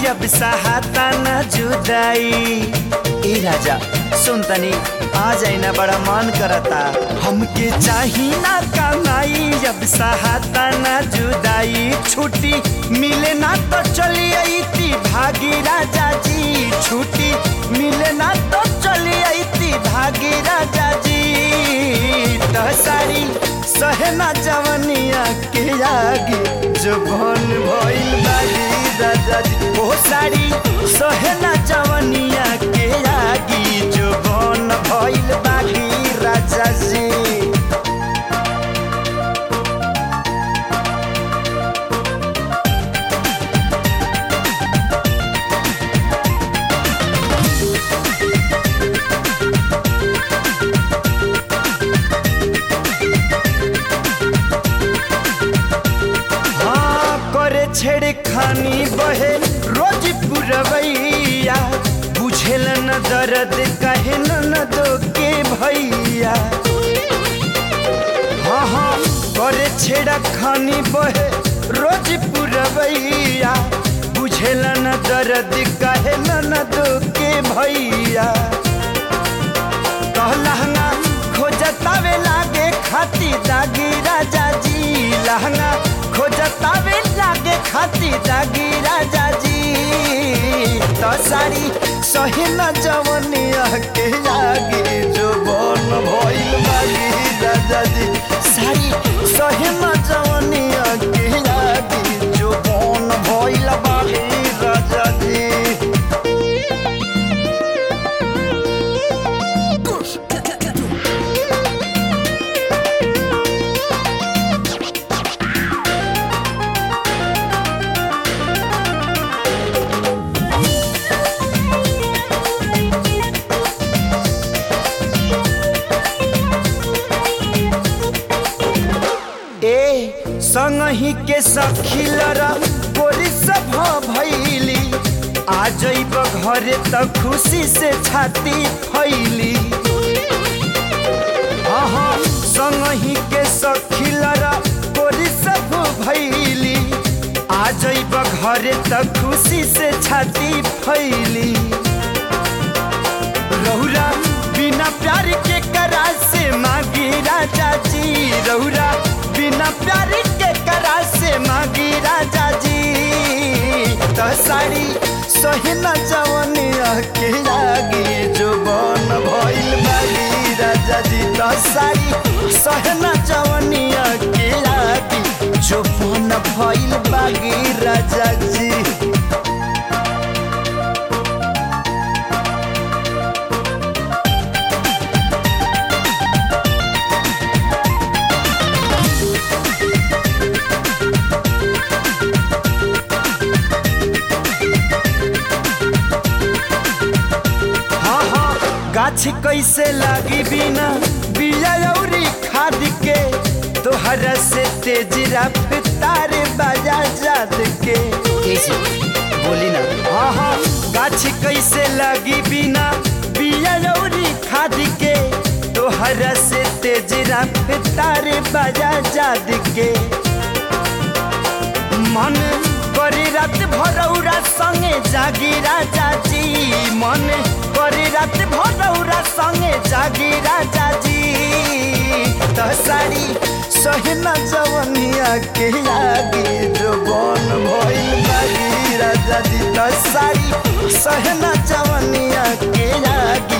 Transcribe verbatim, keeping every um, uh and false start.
अब सहाता न जुदाई। ए राजा सुन तनी आ जाई ना, बड़ा मन करता। हमके चाही ना कमाई, अब सहाता न जुदाई। छुट्टी मिले ना तो चली आईती भागी राजा जी। छुट्टी मिले ना तो चली आईती भागी राजा जी। तो सारी सहना जवनिया के आगे जुबान भइल बागी राजा जी। ओ सारी सहना जवनिया के आगे जुबान भइल बागी राजा जी। छेड़खानी बहे रोज पुरवैया। बुझेल न दर्द कहे न दो के भैया। हाँ हाँ करे छेड़खानी बहे रोज पुरवैया। बुझेल न दर्द कहे न दो के भैया। लहंगा खोजतावे लागे खाती दागी राजा जी। लहंगा खोजतावे लागे खाती दागी राजा जी। तो सारी सहिना जवनिया के आगे जुबान भइल बागी राजा जी। सारी सहिना जवनिया के आगे जुबान भइल बागी राजा जी। संगही के सखिलरा बोली सब भैली। आ जइब घरे त खुशी से छाती फैली। हाँ हाँ संगही के सखिलरा बोली सब भैली। आ जइब घरे त खुशी से छाती फैली। रहुरा बिना प्यार के करा से मांगी राजा जी। रहुरा बिना प्यार के करा से मांगी राजा जी। तो सारी सहिना जवनिया के आगे जुबान भइल बागी राजा जी। तो सारी सहना जवनिया के आगे जुबान भइल बागी राजा जी। गाछी कैसे लागी बिना बिया औरी खाद के। तोहरा से तेज रफ्तार बाजा जाद के। कैसे बोली ना। हाँ हाँ गाछी कैसे लागी बिना बिया औरी खाद के। तोहरा से तेज रफ्तार बाजा जाद के। मन करे रात भरौरा संगे जागी राजा जी। मन करे रात भरौरा संगे जागी राजा जी। तो सारी सहना जवनिया के आगे जुबान भइल बागी राजा जी। तो सारी सहना जवनिया के आगे